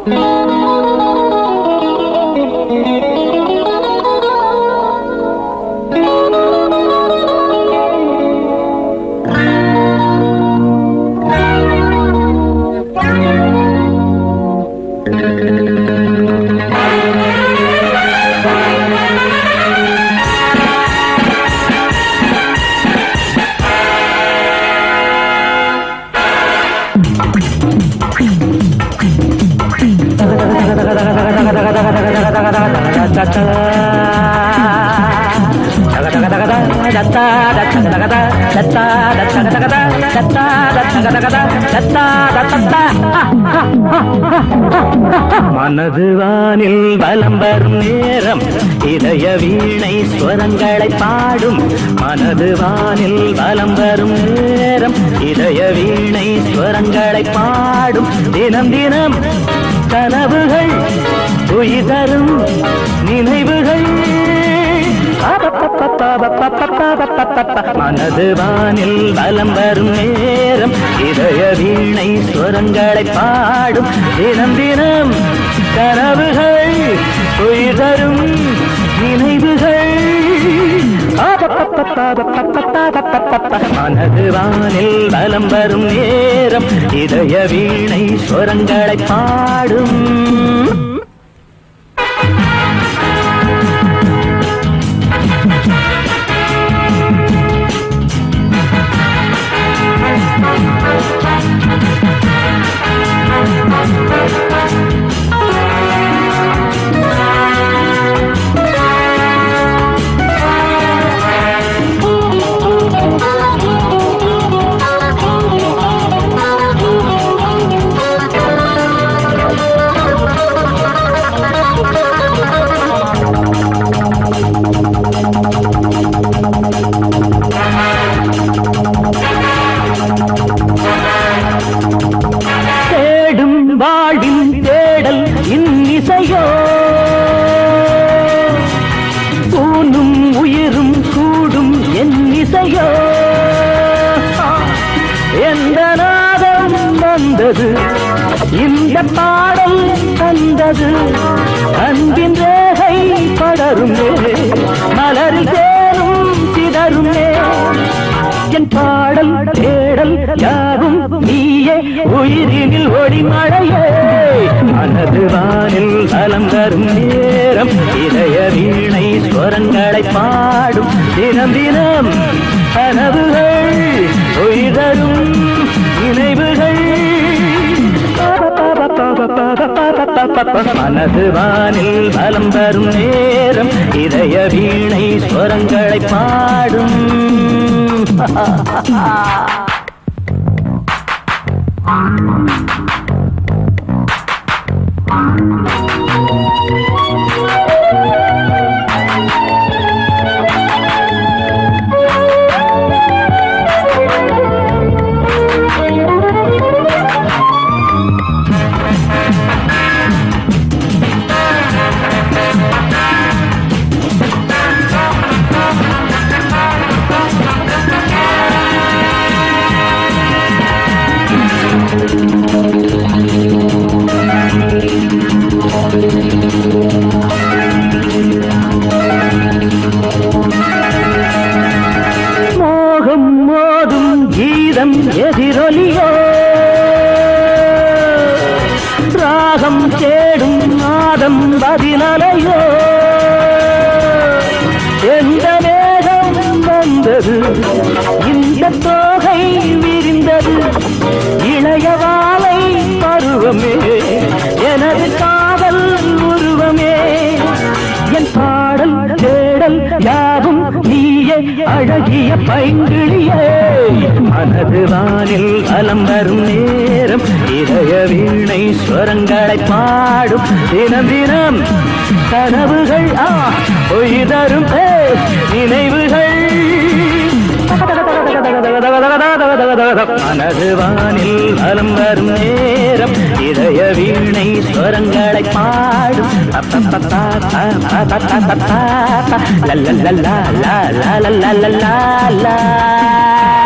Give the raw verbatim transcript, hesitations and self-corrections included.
மனது வானில் வலம் வரும் நேரம் இதய வீணை ஸ்வரங்களை பாடும். மனது வானில் வலம் வரும் நேரம் இதய வீணை ஸ்வரங்களை பாடும். தினம் தினம் கனவுகள் உயிர் தரும் நினைவுகள். மனது வானில் வலம் வரும் நேரம் இதய வீணை ஸ்வரங்களை பாடும். தினம் தினம் கனவுகள் உயிர் தரும் நினைவுகள். மனது வானில் வலம் வரும் நேரம் இதய வீணை ஸ்வரங்களை பாடும். வாழ்வின் தேடல் இன்னிசையோ ஊனும் உயிரும் கூடும் என் இசையோ. எந்த நாதம் வந்தது இந்த பாடல் தந்தது. அன்பின் ரேகை படருமே மலரில் தேனும் சிதருமே. என் பாடல் தேடல் யாவும் நீயே உயிரினில் ஒளி மழையே. மனது வானில் வலம் வரும் நேரம் இதய வீணை ஸ்வரங்களை பாடும். தினம் தினம் கனவுகள் உயிர் தரும் நினைவுகள். மனது வானில் வலம் வரும் நேரம் இதய வீணை ஸ்வரங்களை பாடும். மோகம் மோதும் கீதம் எதிரொலியோ ராகம் தேடும் நாதம் பதிலலையோ. எந்த மேகம் வந்தது இந்த தோகை விரிந்தது. இளையவாலை பருவமே எனது காதல் உருவமே. என் பாடல் தேடல் யாவும் நீயே அழகிய பைங்கிளியே. மனது வானில் வலம் வரும் நேரம் இதய வீணை ஸ்வரங்களை பாடும். தினம் தினம் கனவுகள் உயிர் தரும் நினைவுகள். மனது வானில் வலம் வரும் நேரம் இதய வீணை ஸ்வரங்களை பாடும். லா லா லா லா லா லா லா லா லா.